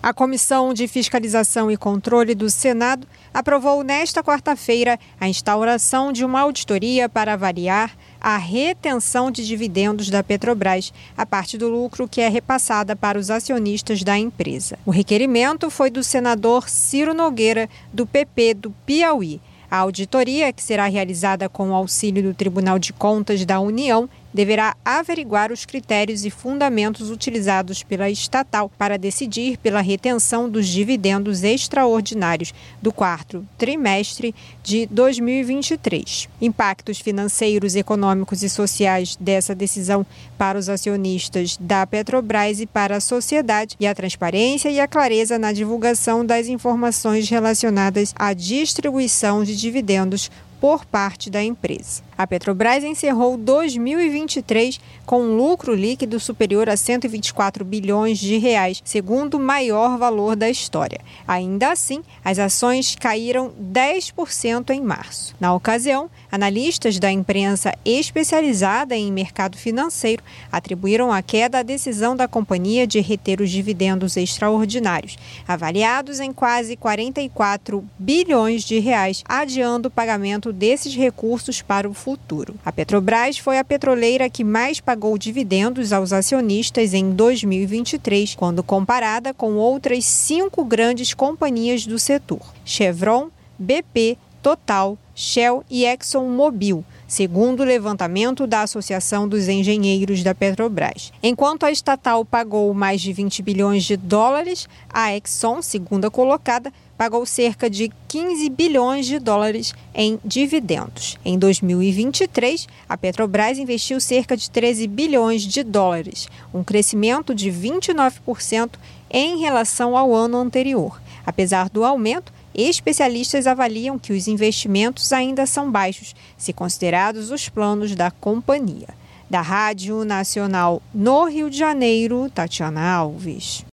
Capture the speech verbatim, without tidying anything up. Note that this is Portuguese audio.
A Comissão de Fiscalização e Controle do Senado aprovou nesta quarta-feira a instauração de uma auditoria para avaliar a retenção de dividendos da Petrobras, a parte do lucro que é repassada para os acionistas da empresa. O requerimento foi do senador Ciro Nogueira, do P P do Piauí. A auditoria, que será realizada com o auxílio do Tribunal de Contas da União, deverá averiguar os critérios e fundamentos utilizados pela estatal para decidir pela retenção dos dividendos extraordinários do quarto trimestre de dois mil e vinte e três. Impactos financeiros, econômicos e sociais dessa decisão para os acionistas da Petrobras e para a sociedade, e a transparência e a clareza na divulgação das informações relacionadas à distribuição de dividendos por parte da empresa. A Petrobras encerrou dois mil e vinte e três com um lucro líquido superior a cento e vinte e quatro bilhões de reais, segundo maior valor da história. Ainda assim, as ações caíram dez por cento em março. Na ocasião, analistas da imprensa especializada em mercado financeiro atribuíram a queda à decisão da companhia de reter os dividendos extraordinários, avaliados em quase quarenta e quatro bilhões de reais, adiando o pagamento desses recursos para o futuro. A Petrobras foi a petroleira que mais pagou dividendos aos acionistas em dois mil e vinte e três, quando comparada com outras cinco grandes companhias do setor: Chevron, B P, Total, Shell e ExxonMobil, segundo o levantamento da Associação dos Engenheiros da Petrobras. Enquanto a estatal pagou mais de vinte bilhões de dólares, a Exxon, segunda colocada, pagou cerca de quinze bilhões de dólares em dividendos. Em dois mil e vinte e três, a Petrobras investiu cerca de treze bilhões de dólares, um crescimento de vinte e nove por cento em relação ao ano anterior. Apesar do aumento, especialistas avaliam que os investimentos ainda são baixos, se considerados os planos da companhia. Da Rádio Nacional no Rio de Janeiro, Tatiana Alves.